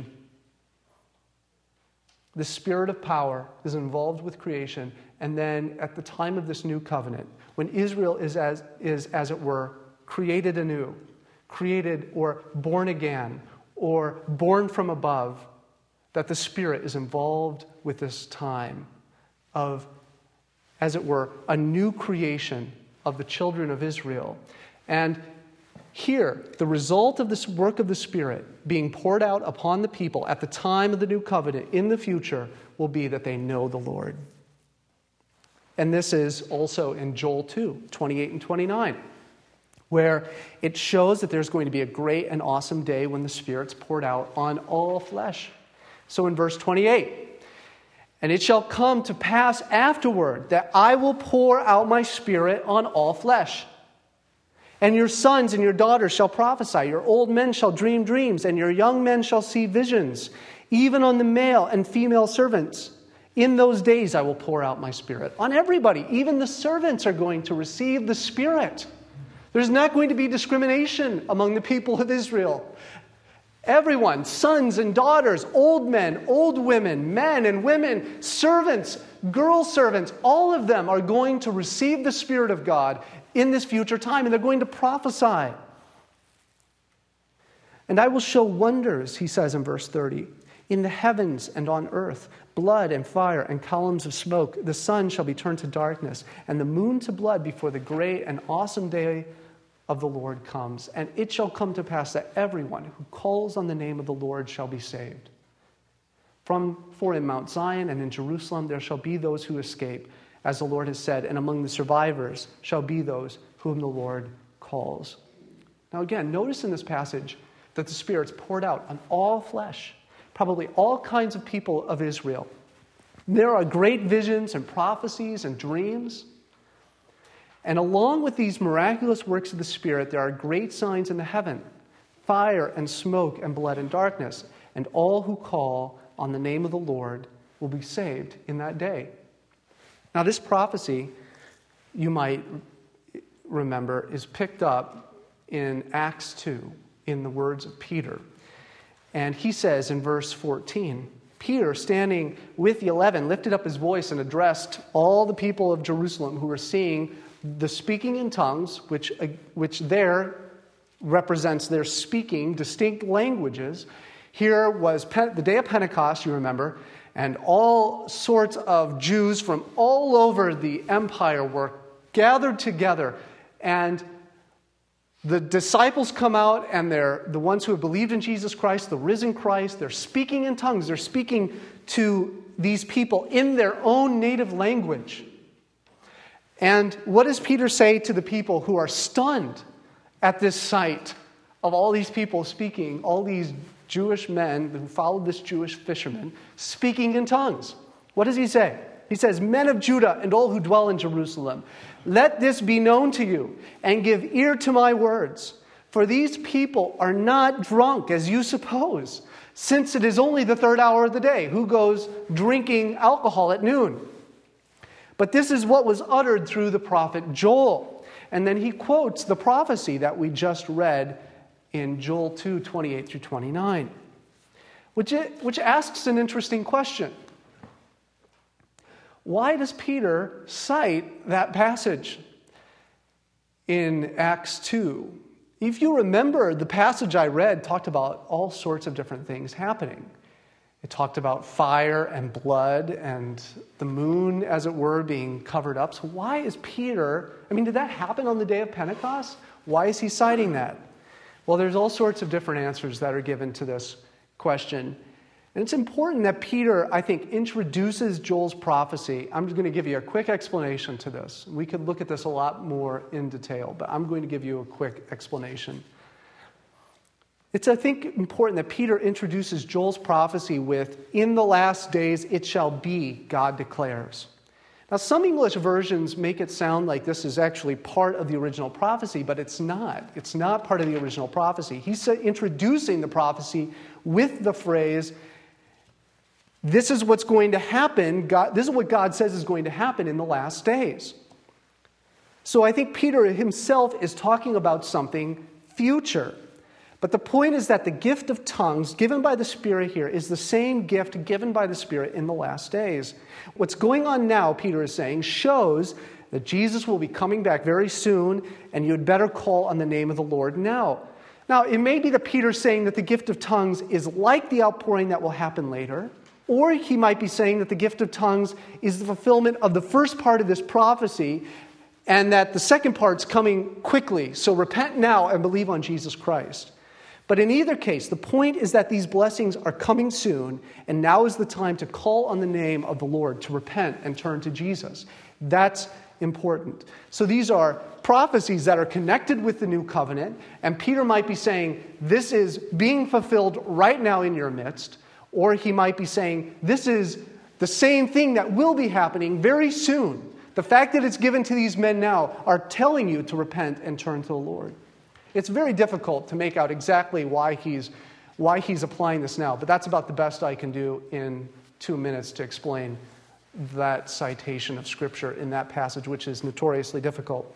The Spirit of power is involved with creation. And then at the time of this new covenant, when Israel is as it were, created anew, created or born again, or born from above, that the Spirit is involved with this time of, as it were, a new creation of the children of Israel. And here, the result of this work of the Spirit being poured out upon the people at the time of the new covenant in the future will be that they know the Lord. And this is also in Joel 2, 28 and 29, where it shows that there's going to be a great and awesome day when the Spirit's poured out on all flesh. So in verse 28, and it shall come to pass afterward that I will pour out my Spirit on all flesh. And your sons and your daughters shall prophesy, your old men shall dream dreams, and your young men shall see visions, even on the male and female servants. In those days I will pour out my Spirit on everybody. Even the servants are going to receive the Spirit. There's not going to be discrimination among the people of Israel. Everyone, sons and daughters, old men, old women, men and women, servants, girl servants, all of them are going to receive the Spirit of God in this future time, and they're going to prophesy. And I will show wonders, he says in verse 30, In the heavens and on earth, blood and fire and columns of smoke. The sun shall be turned to darkness, and the moon to blood before the great and awesome day of the Lord comes. And it shall come to pass that everyone who calls on the name of the Lord shall be saved. For in Mount Zion and in Jerusalem there shall be those who escape, as the Lord has said, and among the survivors shall be those whom the Lord calls. Now again, notice in this passage that the Spirit's poured out on all flesh, probably all kinds of people of Israel. There are great visions and prophecies and dreams. And along with these miraculous works of the Spirit, there are great signs in the heaven, fire and smoke and blood and darkness. And all who call on the name of the Lord will be saved in that day. Now this prophecy, you might remember, is picked up in Acts 2 in the words of Peter. And he says in verse 14, Peter, standing with the 11, lifted up his voice and addressed all the people of Jerusalem who were seeing the speaking in tongues, which there represents their speaking distinct languages. Here was the day of Pentecost, you remember, and all sorts of Jews from all over the empire were gathered together. And the disciples come out, and they're the ones who have believed in Jesus Christ, the risen Christ. They're speaking in tongues. They're speaking to these people in their own native language. And what does Peter say to the people who are stunned at this sight of all these people speaking, all these Jewish men who followed this Jewish fisherman speaking in tongues? What does he say? He says, "Men of Judah and all who dwell in Jerusalem, let this be known to you, and give ear to my words. For these people are not drunk, as you suppose, since it is only the third hour of the day. Who goes drinking alcohol at noon? But this is what was uttered through the prophet Joel." And then he quotes the prophecy that we just read in Joel 2, 28 through 29, which asks an interesting question. Why does Peter cite that passage in Acts 2? If you remember, the passage I read talked about all sorts of different things happening. It talked about fire and blood and the moon, as it were, being covered up. So why is Peter, did that happen on the day of Pentecost? Why is he citing that? Well, there's all sorts of different answers that are given to this question. And it's important that Peter, I think, introduces Joel's prophecy. I'm just going to give you a quick explanation to this. We could look at this a lot more in detail, but I'm going to give you a quick explanation. It's, I think, important that Peter introduces Joel's prophecy with, "In the last days it shall be, God declares." Now, some English versions make it sound like this is actually part of the original prophecy, but it's not. It's not part of the original prophecy. He's introducing the prophecy with the phrase, this is what's going to happen. This is what God says is going to happen in the last days. So I think Peter himself is talking about something future. But the point is that the gift of tongues given by the Spirit here is the same gift given by the Spirit in the last days. What's going on now, Peter is saying, shows that Jesus will be coming back very soon, and you had better call on the name of the Lord now. Now, it may be that Peter's saying that the gift of tongues is like the outpouring that will happen later, or he might be saying that the gift of tongues is the fulfillment of the first part of this prophecy, and that the second part's coming quickly. So repent now and believe on Jesus Christ. But in either case, the point is that these blessings are coming soon, and now is the time to call on the name of the Lord, to repent and turn to Jesus. That's important. So these are prophecies that are connected with the new covenant, and Peter might be saying, this is being fulfilled right now in your midst, or he might be saying, this is the same thing that will be happening very soon. The fact that it's given to these men now are telling you to repent and turn to the Lord. It's very difficult to make out exactly why he's applying this now, but that's about the best I can do in 2 minutes to explain that citation of Scripture in that passage, which is notoriously difficult.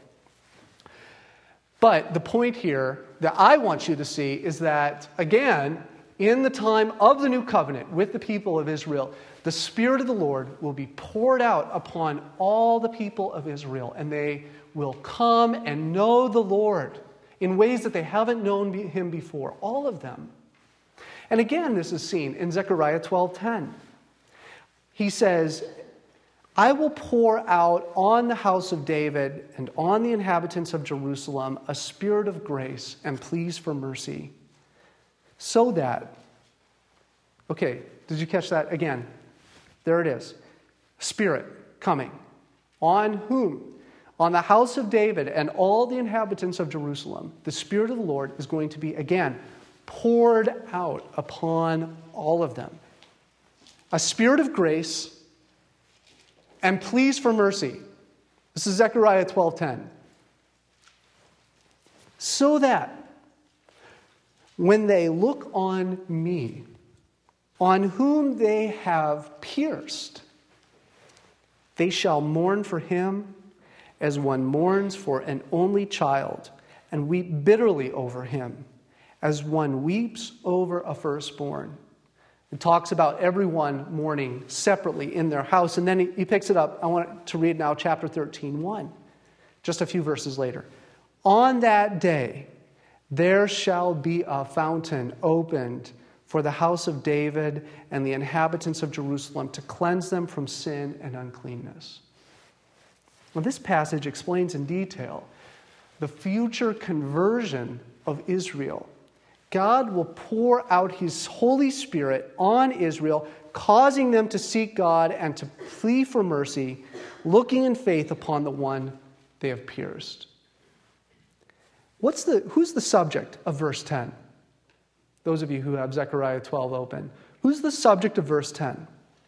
But the point here that I want you to see is that, again, in the time of the new covenant with the people of Israel, the Spirit of the Lord will be poured out upon all the people of Israel, and they will come and know the Lord in ways that they haven't known him before, all of them. And again, this is seen in Zechariah 12:10. He says, I will pour out on the house of David and on the inhabitants of Jerusalem a spirit of grace and pleas for mercy, so that, okay, did you catch that? Again, there it is. Spirit coming. On whom? On the house of David and all the inhabitants of Jerusalem. The Spirit of the Lord is going to be, again, poured out upon all of them. A spirit of grace and pleas for mercy. This is Zechariah 12:10. So that when they look on me, on whom they have pierced, they shall mourn for him as one mourns for an only child, and weep bitterly over him, as one weeps over a firstborn. It talks about everyone mourning separately in their house, and then he picks it up. I want to read now chapter 13:1, just a few verses later. On that day, there shall be a fountain opened for the house of David and the inhabitants of Jerusalem to cleanse them from sin and uncleanness. Now, this passage explains in detail the future conversion of Israel. God will pour out his Holy Spirit on Israel, causing them to seek God and to plead for mercy, looking in faith upon the one they have pierced. Who's the subject of verse 10? Those of you who have Zechariah 12 open. Who's the subject of verse 10?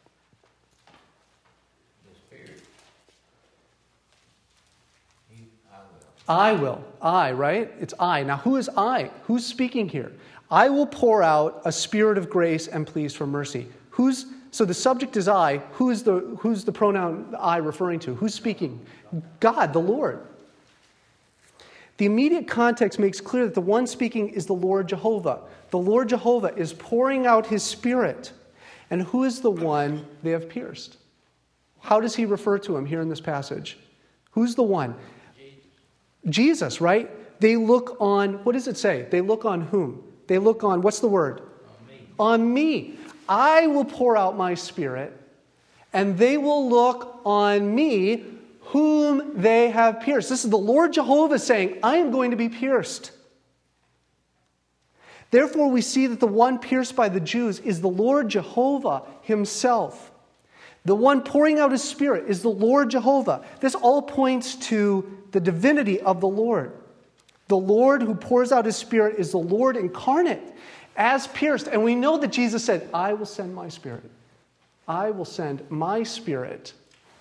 I will. I, right? It's I. Now, who is I? Who's speaking here? I will pour out a spirit of grace and pleas for mercy. So the subject is I. Who's the pronoun I referring to? Who's speaking? God, the Lord. The immediate context makes clear that the one speaking is the Lord Jehovah. The Lord Jehovah is pouring out his Spirit. And who is the one they have pierced? How does he refer to him here in this passage? Who's the one? Jesus, right? They look on, what does it say? They look on whom? They look on, what's the word? On me. I will pour out my Spirit, and they will look on me, whom they have pierced. This is the Lord Jehovah saying, I am going to be pierced. Therefore, we see that the one pierced by the Jews is the Lord Jehovah himself. The one pouring out his Spirit is the Lord Jehovah. This all points to the divinity of the Lord. The Lord who pours out his Spirit is the Lord incarnate, as pierced. And we know that Jesus said, I will send my Spirit. I will send my Spirit.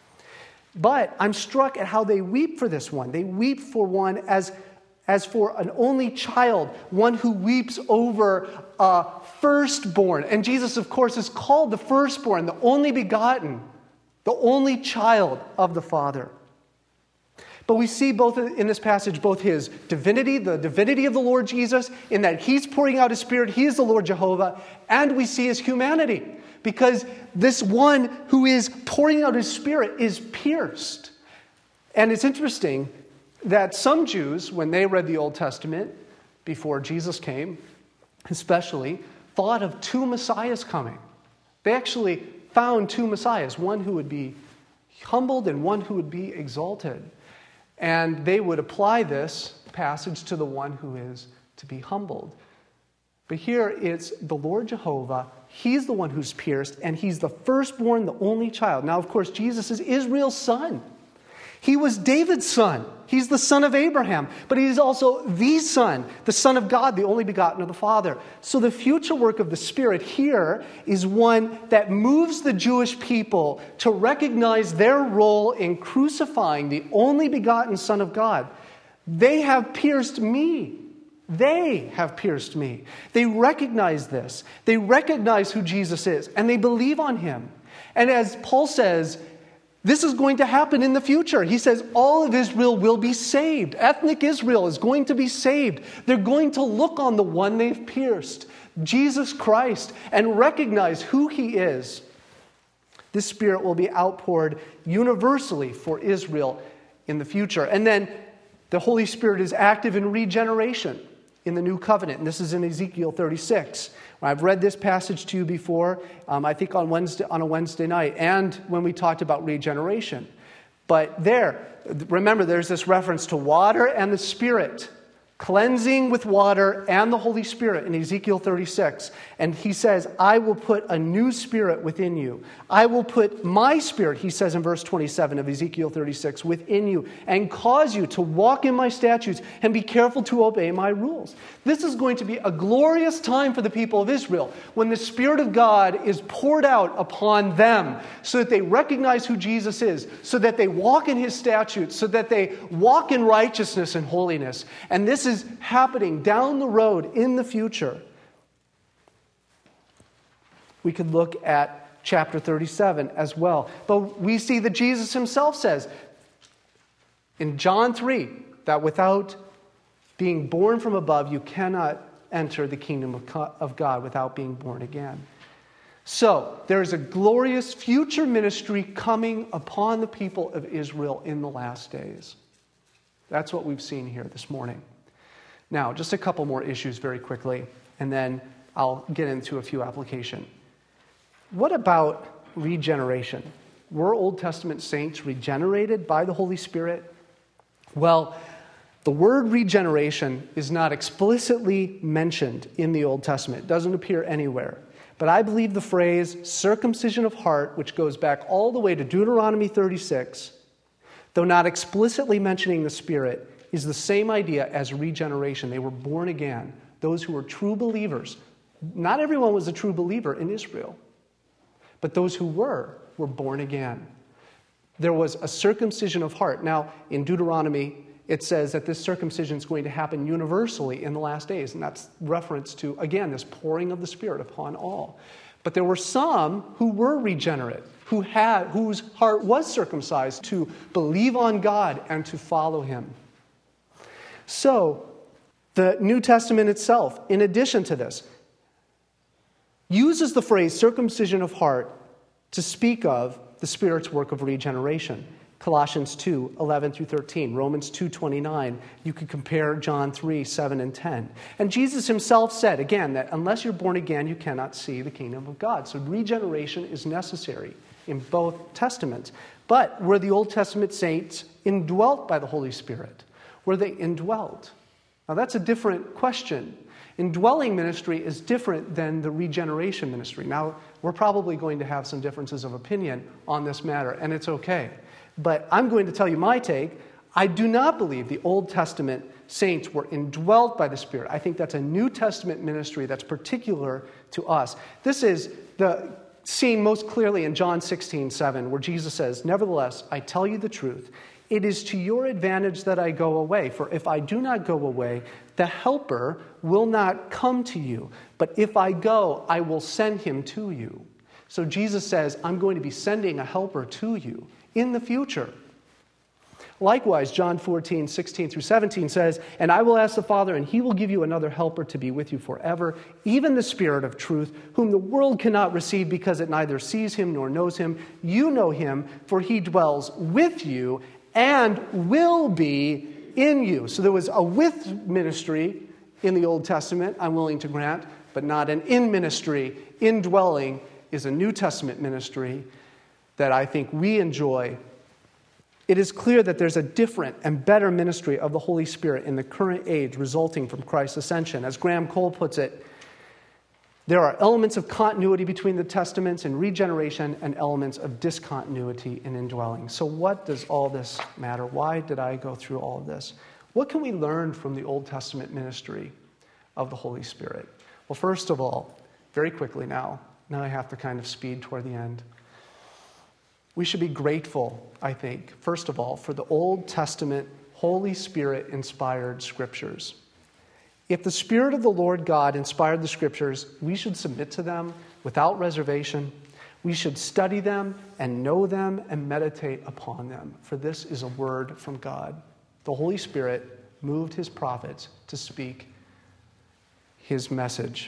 But I'm struck at how they weep for this one. They weep for one as for an only child, one who weeps over a firstborn. And Jesus, of course, is called the firstborn, the only begotten, the only child of the Father. But we see both in this passage, both his divinity, the divinity of the Lord Jesus, in that he's pouring out his Spirit, he is the Lord Jehovah, and we see his humanity, because this one who is pouring out his Spirit is pierced. And it's interesting that some Jews, when they read the Old Testament, before Jesus came, especially, thought of two Messiahs coming. They actually found two Messiahs, one who would be humbled and one who would be exalted. And they would apply this passage to the one who is to be humbled. But here it's the Lord Jehovah. He's the one who's pierced, and he's the firstborn, the only child. Now, of course, Jesus is Israel's son. He was David's son. He's the son of Abraham. But he's also the son of God, the only begotten of the Father. So the future work of the Spirit here is one that moves the Jewish people to recognize their role in crucifying the only begotten Son of God. They have pierced me. They have pierced me. They recognize this. They recognize who Jesus is, and they believe on him. And as Paul says, this is going to happen in the future. He says all of Israel will be saved. Ethnic Israel is going to be saved. They're going to look on the one they've pierced, Jesus Christ, and recognize who he is. This Spirit will be outpoured universally for Israel in the future. And then the Holy Spirit is active in regeneration. in the new covenant. And this is in Ezekiel 36. I've read this passage to you before, I think on a Wednesday night, and when we talked about regeneration. But remember, there's this reference to water and the Spirit. Cleansing with water and the Holy Spirit in Ezekiel 36. And he says, I will put a new spirit within you. I will put my spirit, he says in verse 27 of Ezekiel 36, within you and cause you to walk in my statutes and be careful to obey my rules. This is going to be a glorious time for the people of Israel when the Spirit of God is poured out upon them so that they recognize who Jesus is, so that they walk in his statutes, so that they walk in righteousness and holiness. And this is happening down the road in the future. We could look at chapter 37 as well. But we see that Jesus himself says in John 3 that without being born from above, you cannot enter the kingdom of God without being born again. So there is a glorious future ministry coming upon the people of Israel in the last days. That's what we've seen here this morning. Now, just a couple more issues very quickly, and then I'll get into a few applications. What about regeneration? Were Old Testament saints regenerated by the Holy Spirit? Well, the word regeneration is not explicitly mentioned in the Old Testament. It doesn't appear anywhere. But I believe the phrase circumcision of heart, which goes back all the way to Deuteronomy 36, though not explicitly mentioning the Spirit, is the same idea as regeneration. They were born again. Those who were true believers. Not everyone was a true believer in Israel. But those who were born again. There was a circumcision of heart. Now, in Deuteronomy, it says that this circumcision is going to happen universally in the last days. And that's reference to, again, this pouring of the Spirit upon all. But there were some who were regenerate, whose heart was circumcised to believe on God and to follow him. So, the New Testament itself, in addition to this, uses the phrase circumcision of heart to speak of the Spirit's work of regeneration. Colossians 2, 11 through 13, Romans 2, 29. You could compare John 3, 7 and 10. And Jesus himself said, again, that unless you're born again, you cannot see the kingdom of God. So regeneration is necessary in both Testaments. But were the Old Testament saints indwelt by the Holy Spirit? Were they indwelt? Now that's a different question. Indwelling ministry is different than the regeneration ministry. Now, we're probably going to have some differences of opinion on this matter, and it's okay. But I'm going to tell you my take. I do not believe the Old Testament saints were indwelt by the Spirit. I think that's a New Testament ministry that's particular to us. This is seen most clearly in John 16:7, where Jesus says, "Nevertheless, I tell you the truth. It is to your advantage that I go away. For if I do not go away, the Helper will not come to you. But if I go, I will send him to you." So Jesus says, I'm going to be sending a Helper to you in the future. Likewise, John 14, 16 through 17 says, "And I will ask the Father, and he will give you another Helper to be with you forever, even the Spirit of truth, whom the world cannot receive because it neither sees him nor knows him. You know him, for he dwells with you and will be in you." So there was a with ministry in the Old Testament, I'm willing to grant, but not an in ministry. Indwelling is a New Testament ministry that I think we enjoy. It is clear that there's a different and better ministry of the Holy Spirit in the current age resulting from Christ's ascension. As Graham Cole puts it, there are elements of continuity between the Testaments in regeneration and elements of discontinuity in indwelling. So what does all this matter? Why did I go through all of this? What can we learn from the Old Testament ministry of the Holy Spirit? Well, first of all, very quickly now I have to kind of speed toward the end. We should be grateful, I think, first of all, for the Old Testament Holy Spirit-inspired scriptures. If the Spirit of the Lord God inspired the Scriptures, we should submit to them without reservation. We should study them and know them and meditate upon them, for this is a word from God. The Holy Spirit moved his prophets to speak his message.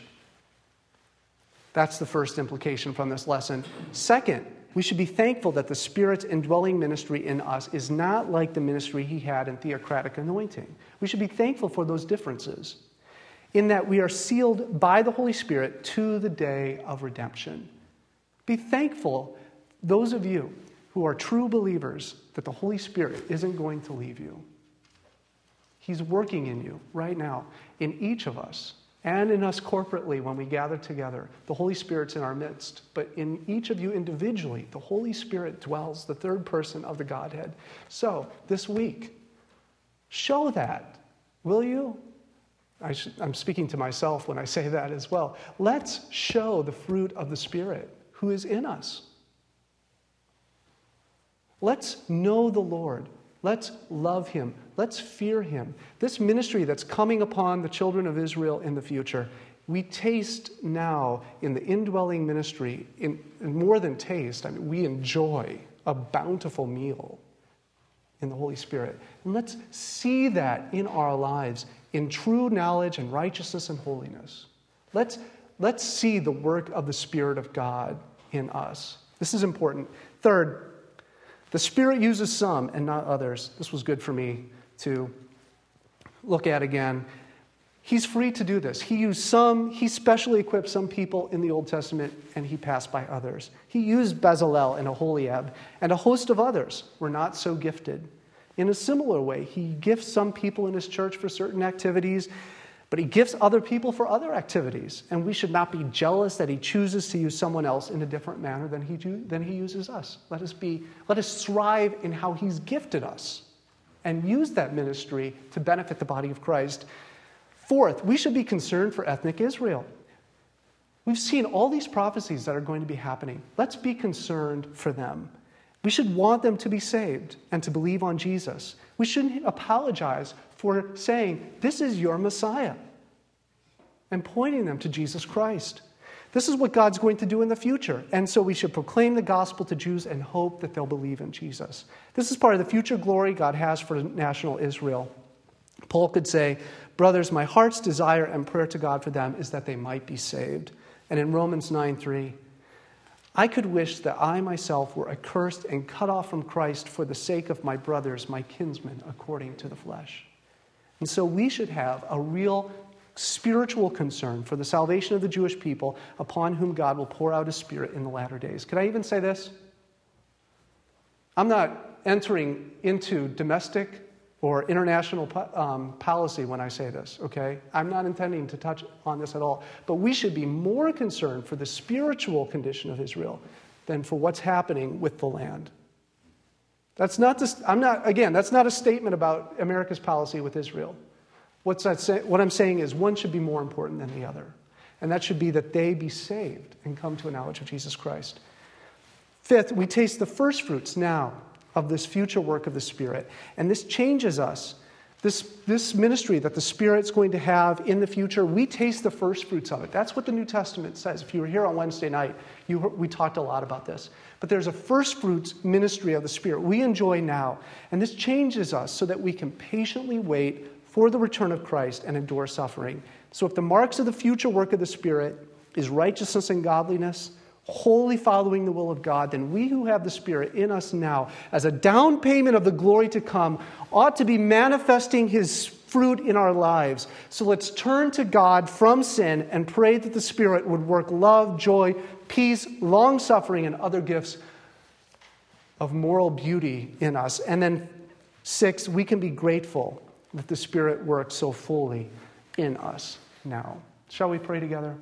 That's the first implication from this lesson. Second, we should be thankful that the Spirit's indwelling ministry in us is not like the ministry he had in theocratic anointing. We should be thankful for those differences. in that we are sealed by the Holy Spirit to the day of redemption. Be thankful, those of you who are true believers, that the Holy Spirit isn't going to leave you. He's working in you right now, in each of us, and in us corporately when we gather together. The Holy Spirit's in our midst, but in each of you individually, the Holy Spirit dwells, the third person of the Godhead. So, this week, show that, will you? I'm speaking to myself when I say that as well. Let's show the fruit of the Spirit who is in us. Let's know the Lord. Let's love him. Let's fear him. This ministry that's coming upon the children of Israel in the future, we taste now in the indwelling ministry, in more than taste, we enjoy a bountiful meal in the Holy Spirit. And let's see that in our lives in true knowledge and righteousness and holiness. Let's see the work of the Spirit of God in us. This is important. Third, the Spirit uses some and not others. This was good for me to look at again. He's free to do this. He used some, he specially equipped some people in the Old Testament, and he passed by others. He used Bezalel and Aholiab, and a host of others were not so gifted. In a similar way, he gifts some people in his church for certain activities, but he gifts other people for other activities. And we should not be jealous that he chooses to use someone else in a different manner than he uses us. Let us thrive in how he's gifted us and use that ministry to benefit the body of Christ. Fourth, we should be concerned for ethnic Israel. We've seen all these prophecies that are going to be happening. Let's be concerned for them. We should want them to be saved and to believe on Jesus. We shouldn't apologize for saying, this is your Messiah, and pointing them to Jesus Christ. This is what God's going to do in the future. And so we should proclaim the gospel to Jews and hope that they'll believe in Jesus. This is part of the future glory God has for national Israel. Paul could say, brothers, my heart's desire and prayer to God for them is that they might be saved. And in Romans 9:3, I could wish that I myself were accursed and cut off from Christ for the sake of my brothers, my kinsmen, according to the flesh. And so we should have a real spiritual concern for the salvation of the Jewish people upon whom God will pour out his Spirit in the latter days. Could I even say this? I'm not entering into domestic or international policy when I say this, okay? I'm not intending to touch on this at all. But we should be more concerned for the spiritual condition of Israel than for what's happening with the land. That's not a statement about America's policy with Israel. What I'm saying is one should be more important than the other. And that should be that they be saved and come to a knowledge of Jesus Christ. Fifth, we taste the first fruits now of this future work of the Spirit. And this changes us. This ministry that the Spirit's going to have in the future, we taste the first fruits of it. That's what the New Testament says. If you were here on Wednesday night, we talked a lot about this. But there's a first fruits ministry of the Spirit we enjoy now. And this changes us so that we can patiently wait for the return of Christ and endure suffering. So if the marks of the future work of the Spirit is righteousness and godliness, wholly following the will of God, then we who have the Spirit in us now, as a down payment of the glory to come, ought to be manifesting his fruit in our lives. So let's turn to God from sin and pray that the Spirit would work love, joy, peace, long-suffering, and other gifts of moral beauty in us. And then 6, we can be grateful that the Spirit works so fully in us now. Shall we pray together?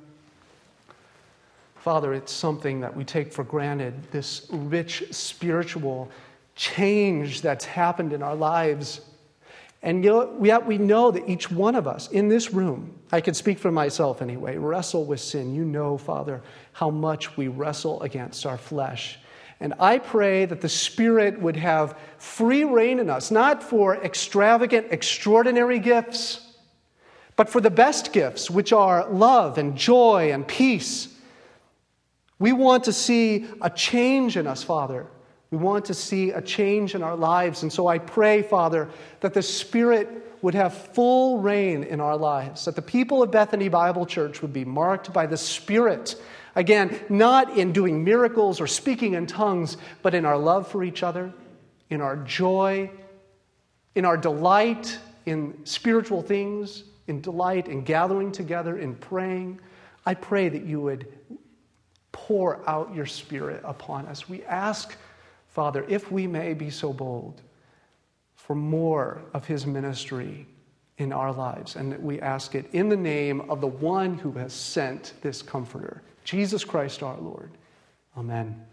Father, it's something that we take for granted, this rich spiritual change that's happened in our lives. And yet we know that each one of us in this room, I can speak for myself anyway, wrestle with sin. You know, Father, how much we wrestle against our flesh. And I pray that the Spirit would have free reign in us, not for extravagant, extraordinary gifts, but for the best gifts, which are love and joy and peace. We want to see a change in us, Father. We want to see a change in our lives. And so I pray, Father, that the Spirit would have full reign in our lives, that the people of Bethany Bible Church would be marked by the Spirit. Again, not in doing miracles or speaking in tongues, but in our love for each other, in our joy, in our delight in spiritual things, in delight, in gathering together, in praying. I pray that you would pour out your Spirit upon us. We ask, Father, if we may be so bold, for more of his ministry in our lives. And we ask it in the name of the one who has sent this Comforter, Jesus Christ our Lord. Amen.